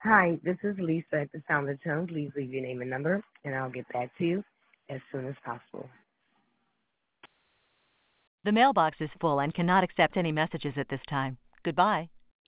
Hi, this is Lisa at the Sound of Tone. Please leave your name and number, and I'll get back to you as soon as possible. The mailbox is full and cannot accept any messages at this time. Goodbye.